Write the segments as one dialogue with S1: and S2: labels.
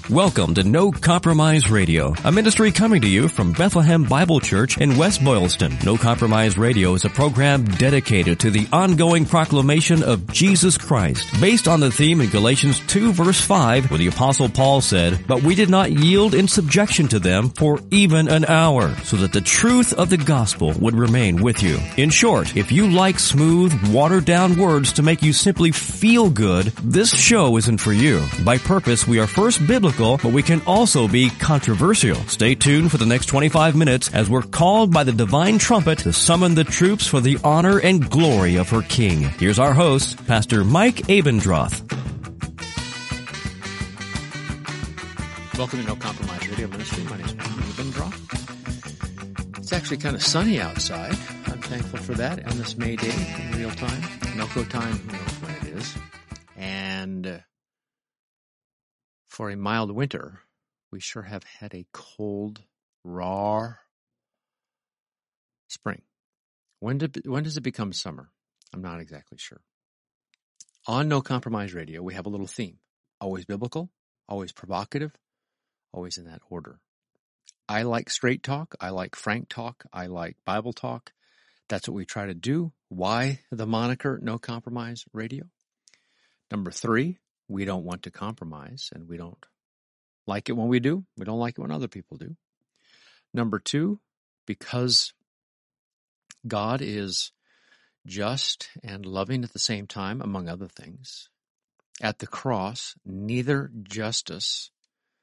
S1: Welcome to No Compromise Radio, a ministry coming to you from Bethlehem Bible Church in West Boylston. No Compromise Radio is a program dedicated to the ongoing proclamation of Jesus Christ, based on the theme in Galatians 2 verse 5, where the Apostle Paul said, "But we did not yield in subjection to them for even an hour, so that the truth of the gospel would remain with you." In short, if you like smooth, watered-down words to make you simply feel good, this show isn't for you. By purpose, we are first biblical, but we can also be controversial. Stay tuned for the next 25 minutes as we're called by the divine trumpet to summon the troops for the honor and glory of her King. Here's our host, Pastor Mike Abendroth.
S2: Welcome to No Compromise Radio Ministry. My name is Mike Abendroth. It's actually kind of sunny outside. I'm thankful for that on this May day in real time. Milko time, who knows when it is. And for a mild winter, we sure have had a cold, raw spring. When does it become summer? I'm not exactly sure. On No Compromise Radio, we have a little theme. Always biblical, always provocative, always in that order. I like straight talk. I like frank talk. I like Bible talk. That's what we try to do. Why the moniker No Compromise Radio? Number 3, we don't want to compromise, and we don't like it when we do. We don't like it when other people do. Number 2, because God is just and loving at the same time, among other things. At the cross, neither justice,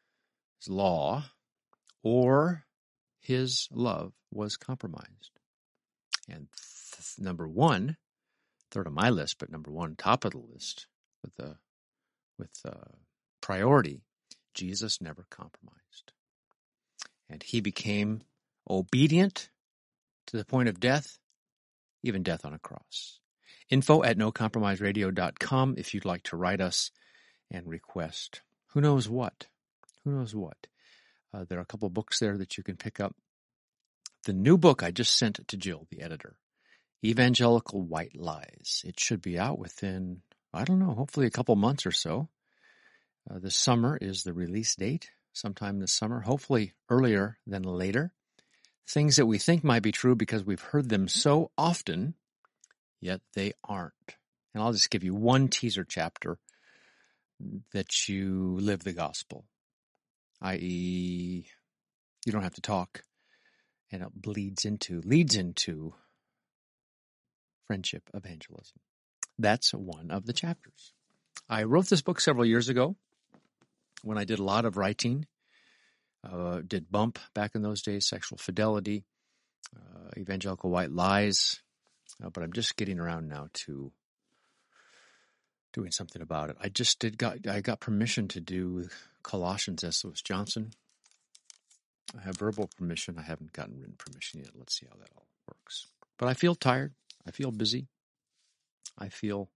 S2: law, or his love was compromised. And number 1, third on my list, but number 1, top of the list, with priority, Jesus never compromised. And he became obedient to the point of death, even death on a cross. Info at nocompromiseradio.com if you'd like to write us and request who knows what. Who knows what. There are a couple books there that you can pick up. The new book I just sent to Jill, the editor, Evangelical White Lies. It should be out within, I don't know, hopefully a couple months or so. This summer is the release date, sometime this summer, hopefully earlier than later. Things that we think might be true because we've heard them so often, yet they aren't. And I'll just give you one teaser chapter that you live the gospel, i.e., you don't have to talk, and it leads into friendship evangelism. That's one of the chapters. I wrote this book several years ago when I did a lot of writing. Did Bump back in those days, Sexual Fidelity, Evangelical White Lies. But I'm just getting around now to doing something about it. I got permission to do Colossians, S. Lewis Johnson. I have verbal permission. I haven't gotten written permission yet. Let's see how that all works. But I feel tired. I feel busy. I feel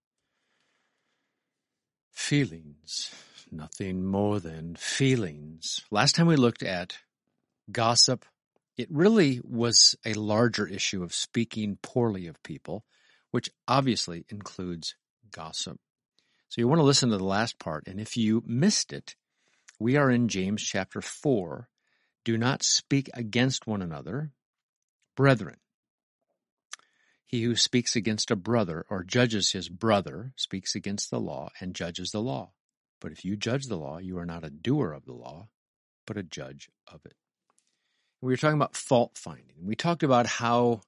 S2: feelings. Nothing more than feelings. Last time we looked at gossip, it really was a larger issue of speaking poorly of people, which obviously includes gossip. So you want to listen to the last part, and if you missed it, we are in James chapter 4. Do not speak against one another, brethren. He who speaks against a brother or judges his brother speaks against the law and judges the law. But if you judge the law, you are not a doer of the law, but a judge of it. We were talking about fault finding. We talked about how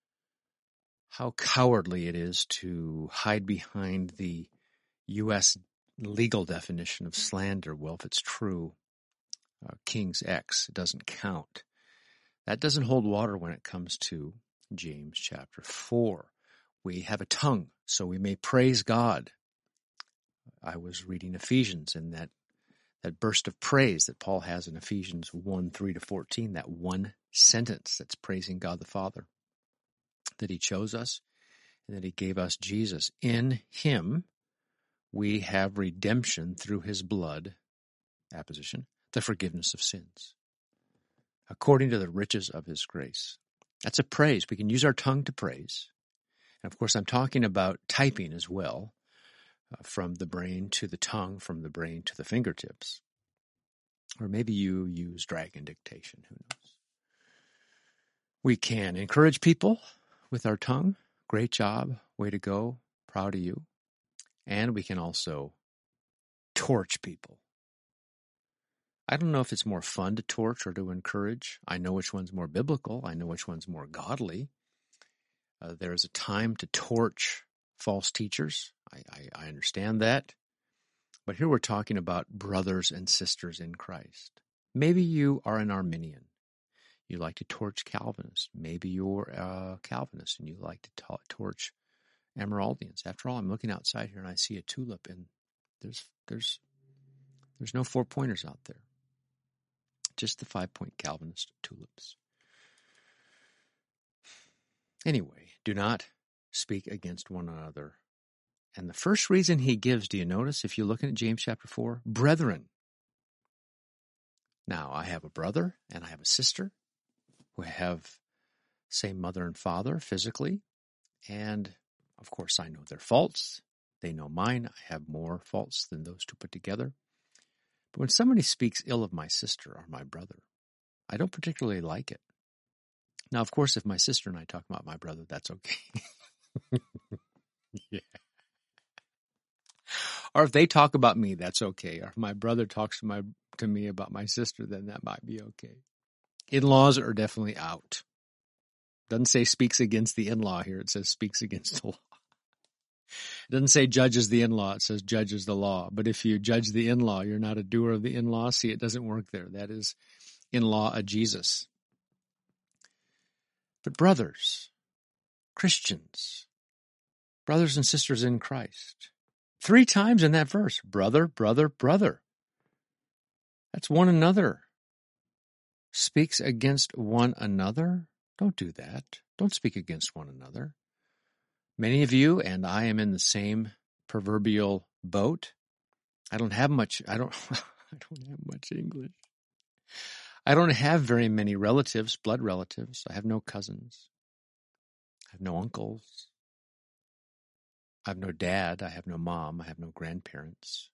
S2: cowardly it is to hide behind the U.S. legal definition of slander. Well, if it's true, King's X, it doesn't count. That doesn't hold water when it comes to James chapter 4. We have a tongue, so we may praise God. I was reading Ephesians, and that burst of praise that Paul has in Ephesians 1:3-14, that one sentence that's praising God the Father, that he chose us and that he gave us Jesus. In him we have redemption through his blood, apposition, the forgiveness of sins, according to the riches of his grace. That's a praise. We can use our tongue to praise. And of course, I'm talking about typing as well. From the brain to the tongue, from the brain to the fingertips. Or maybe you use Dragon Dictation. Who knows? We can encourage people with our tongue. Great job. Way to go. Proud of you. And we can also torch people. I don't know if it's more fun to torch or to encourage. I know which one's more biblical. I know which one's more godly. There is a time to torch false teachers. I understand that. But here we're talking about brothers and sisters in Christ. Maybe you are an Arminian. You like to torch Calvinists. Maybe you're a Calvinist and you like to torch Emeraldians. After all, I'm looking outside here and I see a tulip, and there's no 4-pointers out there. Just the 5-point Calvinist tulips. Anyway, do not speak against one another. And the first reason he gives, do you notice, if you're looking at James chapter 4? Brethren. Now, I have a brother and I have a sister who have same mother and father physically. And, of course, I know their faults. They know mine. I have more faults than those two put together. But when somebody speaks ill of my sister or my brother, I don't particularly like it. Now, of course, if my sister and I talk about my brother, that's okay. Yeah. Or if they talk about me, that's okay. Or if my brother talks to me about my sister, then that might be okay. In-laws are definitely out. Doesn't say speaks against the in-law here. It says speaks against the law. It doesn't say judges the in-law. It says judges the law. But if you judge the in-law, you're not a doer of the in-law. See, it doesn't work there. That is in-law a Jesus. But brothers, Christians, brothers and sisters in Christ, 3 times in that verse, brother, brother, brother. That's one another. Speaks against one another? Don't do that. Don't speak against one another. Many of you, and I am in the same proverbial boat. I don't have much English. I don't have very many relatives, blood relatives. I have no cousins. I have no uncles. I have no dad. I have no mom. I have no grandparents.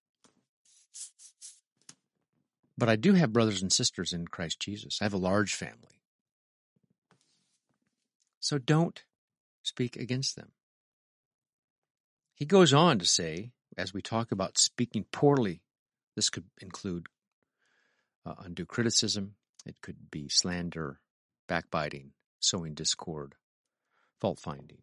S2: But I do have brothers and sisters in Christ Jesus. I have a large family. So don't speak against them. He goes on to say, as we talk about speaking poorly, this could include undue criticism. It could be slander, backbiting, sowing discord, fault-finding.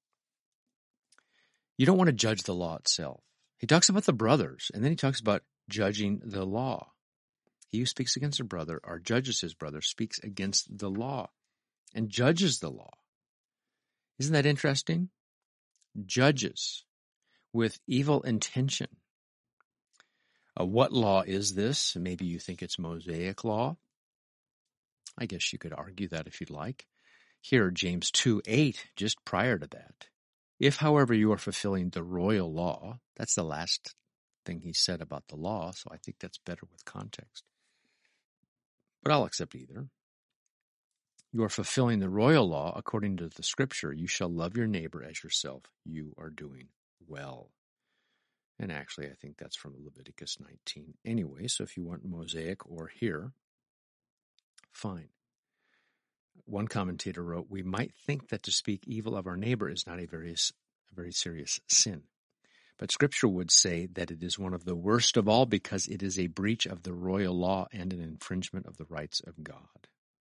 S2: You don't want to judge the law itself. He talks about the brothers, and then he talks about judging the law. He who speaks against a brother or judges his brother speaks against the law and judges the law. Isn't that interesting? Judges with evil intention. What law is this? Maybe you think it's Mosaic law. I guess you could argue that if you'd like. Here, James 2:8, just prior to that. If, however, you are fulfilling the royal law, that's the last thing he said about the law, so I think that's better with context. But I'll accept either. You are fulfilling the royal law according to the scripture. You shall love your neighbor as yourself. You are doing well. And actually, I think that's from Leviticus 19 anyway, so if you want Mosaic or here, fine. One commentator wrote, we might think that to speak evil of our neighbor is not a very serious sin. But Scripture would say that it is one of the worst of all because it is a breach of the royal law and an infringement of the rights of God.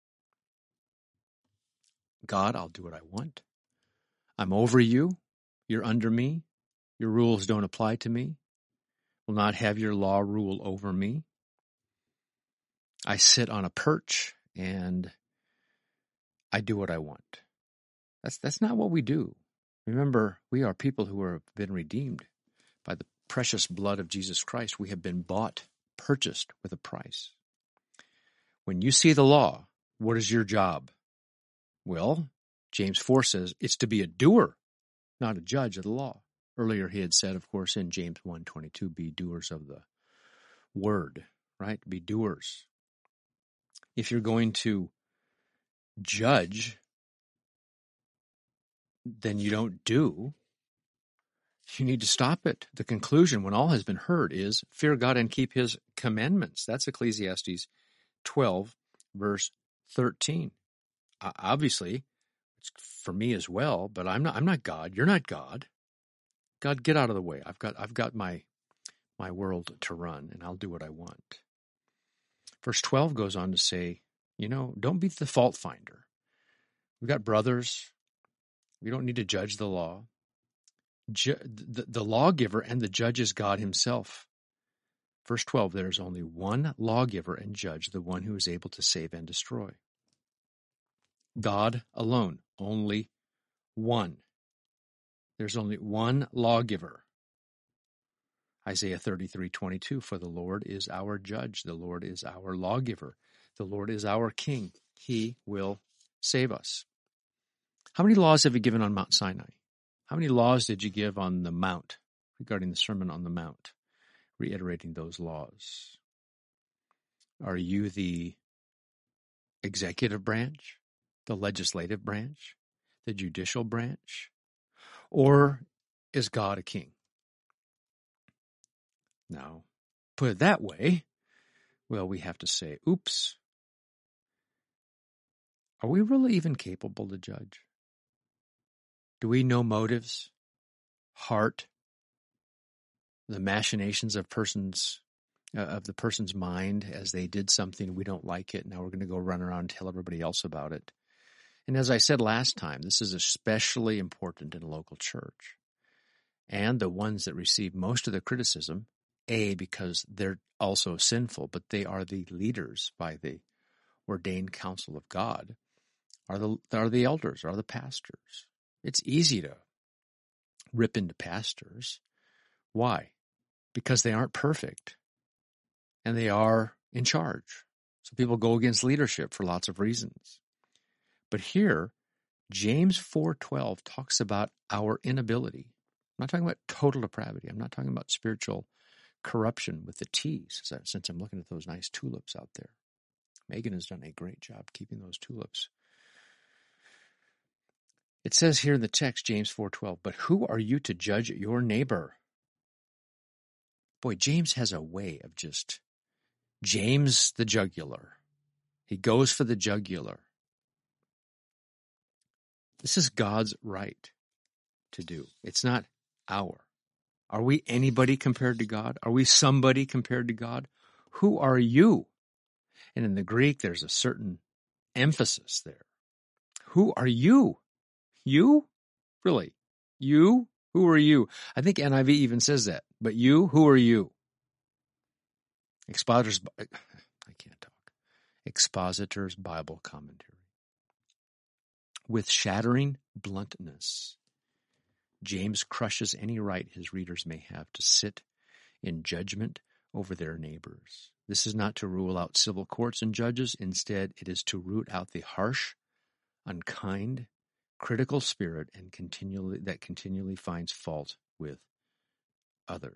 S2: God, I'll do what I want. I'm over you. You're under me. Your rules don't apply to me. Will not have your law rule over me. I sit on a perch and I do what I want. That's not what we do. Remember, we are people who have been redeemed by the precious blood of Jesus Christ. We have been bought, purchased with a price. When you see the law, what is your job? Well, James 4 says it's to be a doer, not a judge of the law. Earlier he had said, of course, in James 1:22, be doers of the word, right? Be doers. If you're going to judge, then you don't do. You need to stop it. The conclusion, when all has been heard, is fear God and keep his commandments. That's Ecclesiastes 12, verse 13. Obviously, it's for me as well, but I'm not God. You're not God. God, get out of the way. I've got my world to run, and I'll do what I want. Verse 12 goes on to say, don't be the fault finder. We've got brothers. We don't need to judge the law. The lawgiver and the judge is God himself. Verse 12, there is only one lawgiver and judge, the one who is able to save and destroy. God alone, only one. There's only one lawgiver. Isaiah 33:22, for the Lord is our judge, the Lord is our lawgiver, the Lord is our king. He will save us. How many laws have you given on Mount Sinai? How many laws did you give on the Mount regarding the Sermon on the Mount, reiterating those laws? Are you the executive branch, the legislative branch, the judicial branch, or is God a king? Now, put it that way, well, we have to say, oops, are we really even capable to judge? Do we know motives, heart, the machinations of the person's mind as they did something, we don't like it, now we're going to go run around and tell everybody else about it? And as I said last time, this is especially important in a local church. And the ones that receive most of the criticism, because they're also sinful, but they are the leaders by the ordained counsel of God, are the elders, are the pastors. It's easy to rip into pastors. Why? Because they aren't perfect, and they are in charge. So people go against leadership for lots of reasons. But here, James 4:12 talks about our inability. I'm not talking about total depravity. I'm not talking about spiritual corruption with the T's, since I'm looking at those nice tulips out there. Megan has done a great job keeping those tulips. It says here in the text, James 4:12, but who are you to judge your neighbor? Boy, James has a way of James the jugular. He goes for the jugular. This is God's right to do. It's not our. Are we anybody compared to God? Are we somebody compared to God? Who are you? And in the Greek, there's a certain emphasis there. Who are you? You? Really? You? Who are you? I think NIV even says that. But you? Who are you? Expositor's Bible Commentary. With shattering bluntness, James crushes any right his readers may have to sit in judgment over their neighbors. This is not to rule out civil courts and judges. Instead, it is to root out the harsh, unkind, critical spirit and continually finds fault with others.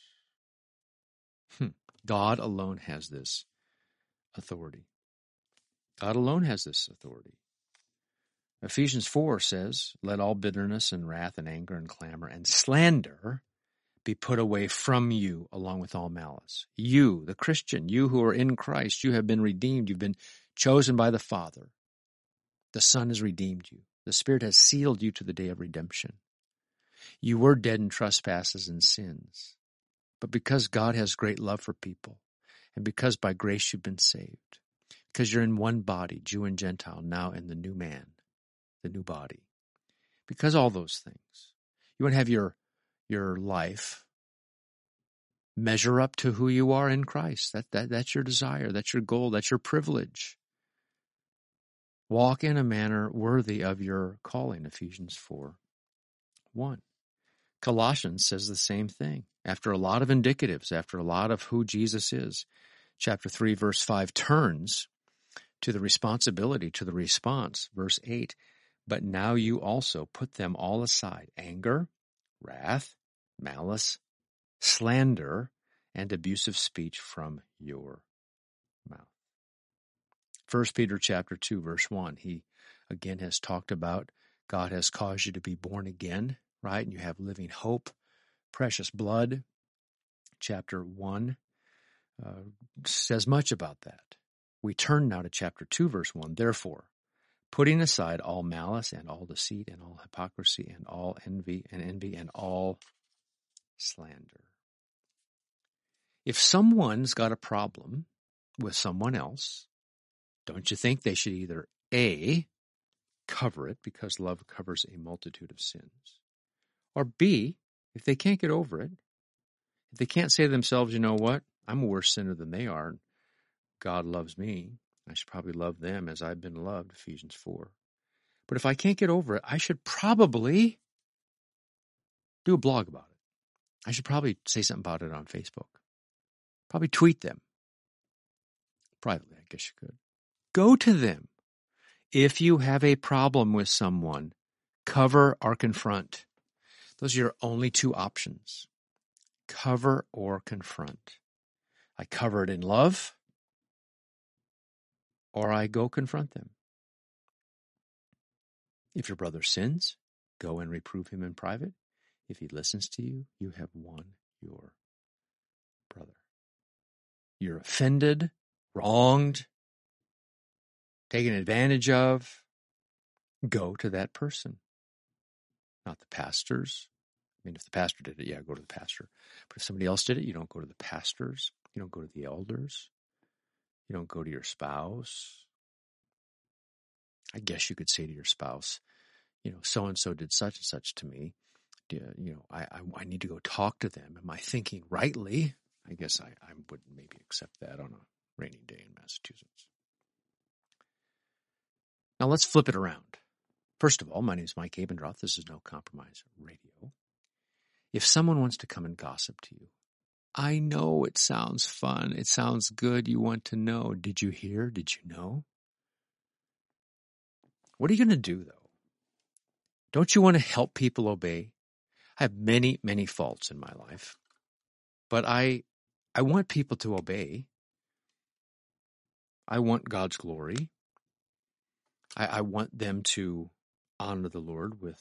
S2: God alone has this authority. God alone has this authority. Ephesians 4 says, let all bitterness and wrath and anger and clamor and slander be put away from you along with all malice. You, the Christian, you who are in Christ, you have been redeemed. You've been chosen by the Father. The Son has redeemed you. The Spirit has sealed you to the day of redemption. You were dead in trespasses and sins. But because God has great love for people, and because by grace you've been saved, because you're in one body, Jew and Gentile, now in the new man, the new body. Because all those things. You want to have your life measure up to who you are in Christ. That's your desire. That's your goal. That's your privilege. Walk in a manner worthy of your calling, Ephesians 4:1. Colossians says the same thing. After a lot of indicatives, after a lot of who Jesus is, chapter 3, verse 5 turns to the responsibility, to the response. Verse 8, but now you also put them all aside, anger, wrath, malice, slander, and abusive speech from your mouth. 1 Peter chapter 2, verse 1, he again has talked about God has caused you to be born again, right? And you have living hope Precious blood, chapter 1, says much about that. We turn now to chapter 2, verse 1. Therefore, putting aside all malice and all deceit and all hypocrisy and all envy and all slander. If someone's got a problem with someone else, don't you think they should either A, cover it because love covers a multitude of sins, or B, if they can't get over it, if they can't say to themselves, you know what, I'm a worse sinner than they are, and God loves me, I should probably love them as I've been loved, Ephesians 4. But if I can't get over it, I should probably do a blog about it. I should probably say something about it on Facebook. Probably tweet them. Privately, I guess you could. Go to them. If you have a problem with someone, cover or confront. Those are your only two options. Cover or confront. I cover it in love, or I go confront them. If your brother sins, go and reprove him in private. If he listens to you, you have won your brother. You're offended, wronged, taken advantage of. Go to that person, not the pastors. I mean, if the pastor did it, yeah, go to the pastor. But if somebody else did it, you don't go to the pastors. You don't go to the elders. You don't go to your spouse. I guess you could say to your spouse, you know, so-and-so did such and such to me. You know, I need to go talk to them. Am I thinking rightly? I guess I would maybe accept that on a rainy day in Massachusetts. Now let's flip it around. First of all, my name is Mike Abendroth. This is No Compromise Radio. If someone wants to come and gossip to you, I know it sounds fun. It sounds good. You want to know. Did you hear? Did you know? What are you going to do, though? Don't you want to help people obey? I have many, many faults in my life, but I want people to obey. I want God's glory. I want them to honor the Lord with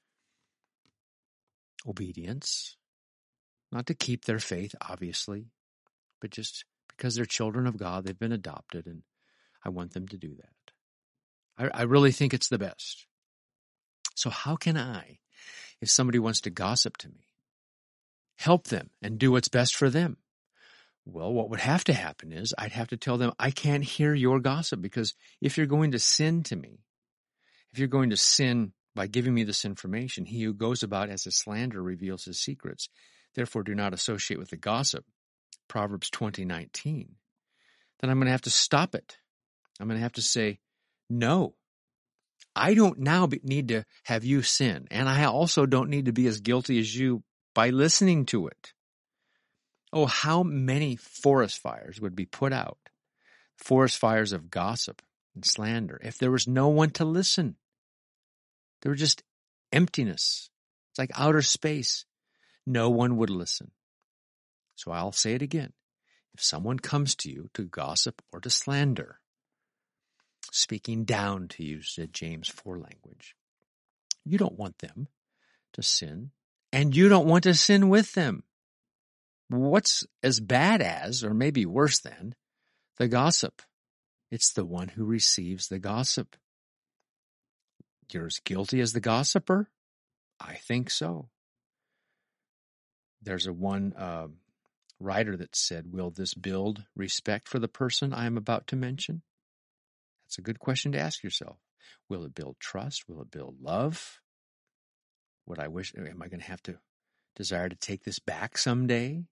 S2: obedience, not to keep their faith, obviously, but just because they're children of God, they've been adopted, and I want them to do that. I really think it's the best. So how can I, if somebody wants to gossip to me, help them and do what's best for them? Well, what would have to happen is I'd have to tell them, I can't hear your gossip, because if you're going to sin to me, if you're going to sin by giving me this information, he who goes about as a slanderer reveals his secrets. Therefore, do not associate with the gossip. Proverbs 20:19. Then I'm going to have to stop it. I'm going to have to say, no, I don't now need to have you sin. And I also don't need to be as guilty as you by listening to it. Oh, how many forest fires would be put out, forest fires of gossip and slander, if there was no one to listen? There was just emptiness. It's like outer space. No one would listen. So I'll say it again. If someone comes to you to gossip or to slander, speaking down, to use the James 4 language, you don't want them to sin, and you don't want to sin with them. What's as bad as, or maybe worse than, the gossip? It's the one who receives the gossip. You're as guilty as the gossiper? I think so. There's one writer that said, will this build respect for the person I am about to mention? That's a good question to ask yourself. Will it build trust? Will it build love? Am I going to have to desire to take this back someday?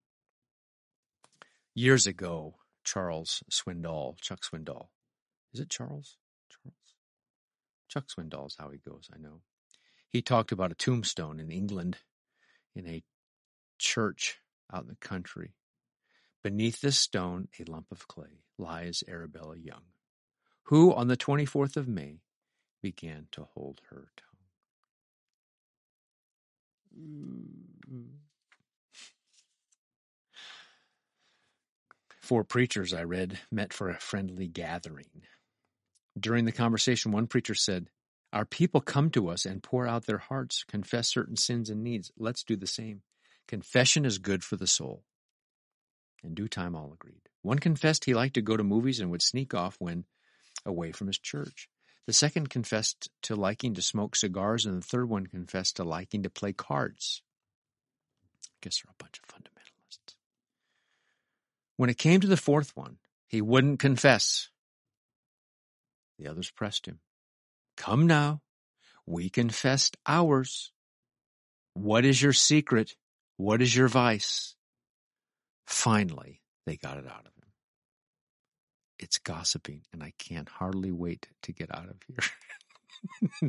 S2: Years ago, Chuck Swindoll. Is it Charles? Chuck Swindoll is how he goes, I know. He talked about a tombstone in England in a church out in the country. Beneath this stone, a lump of clay, lies Arabella Young, who on the 24th of May began to hold her tongue. 4 preachers I read met for a friendly gathering. During the conversation, one preacher said, our people come to us and pour out their hearts, confess certain sins and needs. Let's do the same. Confession is good for the soul. In due time, all agreed. One confessed he liked to go to movies and would sneak off when away from his church. The second confessed to liking to smoke cigars, and the third one confessed to liking to play cards. I guess they're a bunch of fundamentalists. When it came to the fourth one, he wouldn't confess. The others pressed him. Come now, we confessed ours. What is your secret? What is your vice? Finally, they got it out of him. It's gossiping, and I can't hardly wait to get out of here.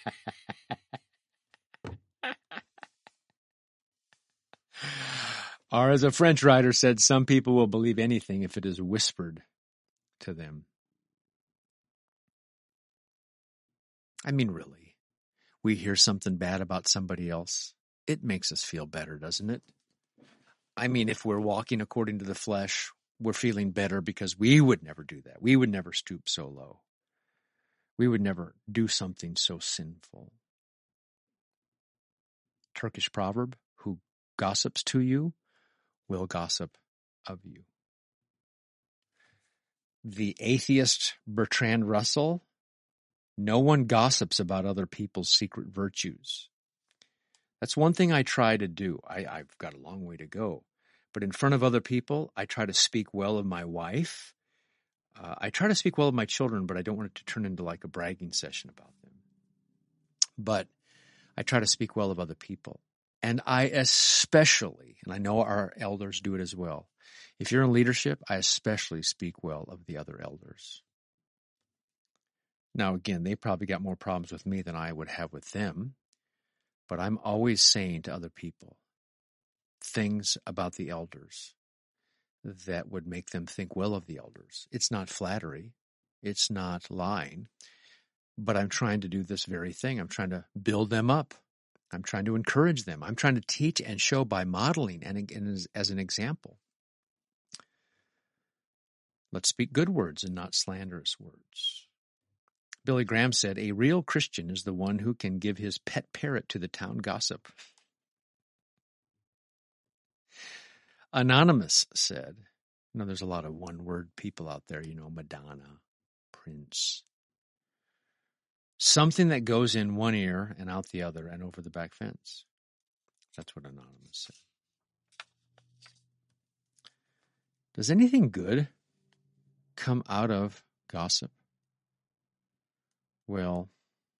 S2: Or as a French writer said, some people will believe anything if it is whispered to them. I mean, really, we hear something bad about somebody else. It makes us feel better, doesn't it? I mean, if we're walking according to the flesh, we're feeling better because we would never do that. We would never stoop so low. We would never do something so sinful. Turkish proverb, who gossips to you will gossip of you. The atheist Bertrand Russell, no one gossips about other people's secret virtues. That's one thing I try to do. I've got a long way to go. But in front of other people, I try to speak well of my wife. I try to speak well of my children, but I don't want it to turn into like a bragging session about them. But I try to speak well of other people. And I especially, and I know our elders do it as well, if you're in leadership, I especially speak well of the other elders. Now, again, they probably got more problems with me than I would have with them. But I'm always saying to other people things about the elders that would make them think well of the elders. It's not flattery. It's not lying. But I'm trying to do this very thing. I'm trying to build them up. I'm trying to encourage them. I'm trying to teach and show by modeling and as an example. Let's speak good words and not slanderous words. Billy Graham said, a real Christian is the one who can give his pet parrot to the town gossip. Anonymous said, there's a lot of one-word people out there, Madonna, Prince. Something that goes in one ear and out the other and over the back fence. That's what Anonymous said. Does anything good come out of gossip? Well,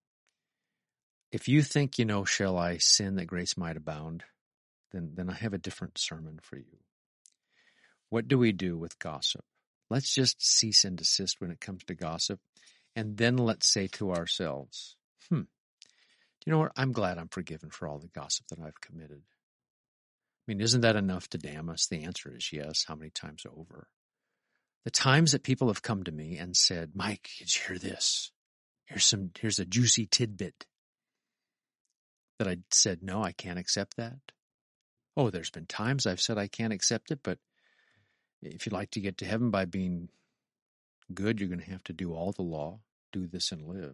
S2: if you think, shall I sin that grace might abound, then I have a different sermon for you. What do we do with gossip? Let's just cease and desist when it comes to gossip. And then let's say to ourselves, you know what? I'm glad I'm forgiven for all the gossip that I've committed. I mean, isn't that enough to damn us? The answer is yes. How many times over? The times that people have come to me and said, Mike, did you hear this? Here's a juicy tidbit. That I said, no, I can't accept that. Oh, there's been times I've said I can't accept it, but if you'd like to get to heaven by being good, you're going to have to do all the law, do this and live.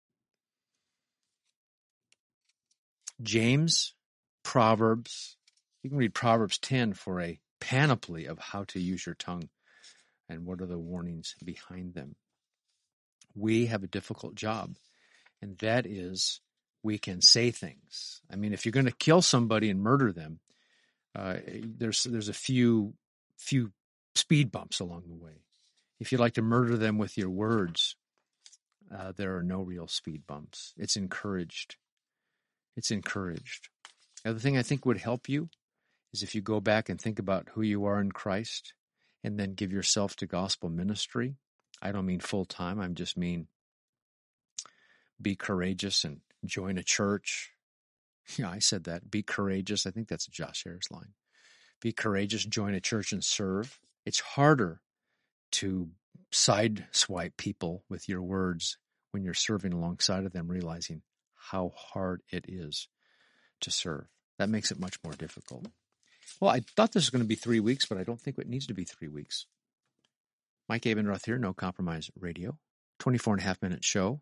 S2: James, Proverbs, you can read Proverbs 10 for a panoply of how to use your tongue and what are the warnings behind them. We have a difficult job, and that is we can say things. I mean, if you're going to kill somebody and murder them, there's a few speed bumps along the way. If you'd like to murder them with your words, there are no real speed bumps. It's encouraged. It's encouraged. The other thing I think would help you is if you go back and think about who you are in Christ and then give yourself to gospel ministry. I don't mean full-time. I just mean be courageous and join a church. Yeah, I said that. Be courageous. I think that's a Josh Harris line. Be courageous, join a church and serve. It's harder to sideswipe people with your words when you're serving alongside of them, realizing how hard it is to serve. That makes it much more difficult. Well, I thought this was going to be 3 weeks, but I don't think it needs to be 3 weeks. Mike Abendroth here, No Compromise Radio, 24.5-minute show.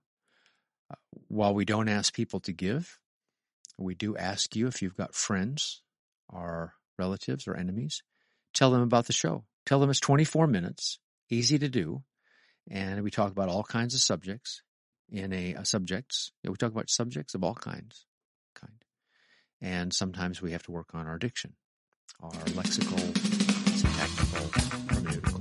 S2: While we don't ask people to give, we do ask you if you've got friends our relatives or enemies, tell them about the show. Tell them it's 24 minutes, easy to do, and we talk about all kinds of subjects we talk about subjects of all kinds. And sometimes we have to work on our diction, our lexical, syntactical, hermeneutical.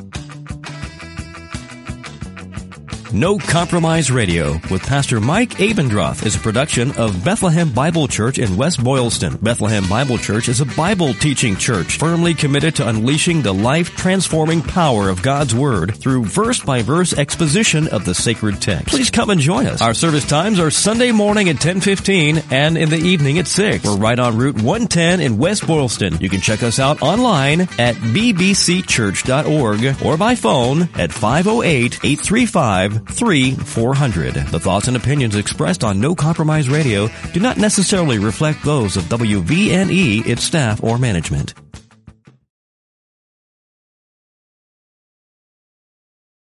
S1: No Compromise Radio with Pastor Mike Abendroth is a production of Bethlehem Bible Church in West Boylston. Bethlehem Bible Church is a Bible teaching church firmly committed to unleashing the life-transforming power of God's Word through verse-by-verse exposition of the sacred text. Please come and join us. Our service times are Sunday morning at 10:15 and in the evening at 6. We're right on Route 110 in West Boylston. You can check us out online at bbcchurch.org or by phone at 508-835-3400. The thoughts and opinions expressed on No Compromise Radio do not necessarily reflect those of WVNE, its staff, or management.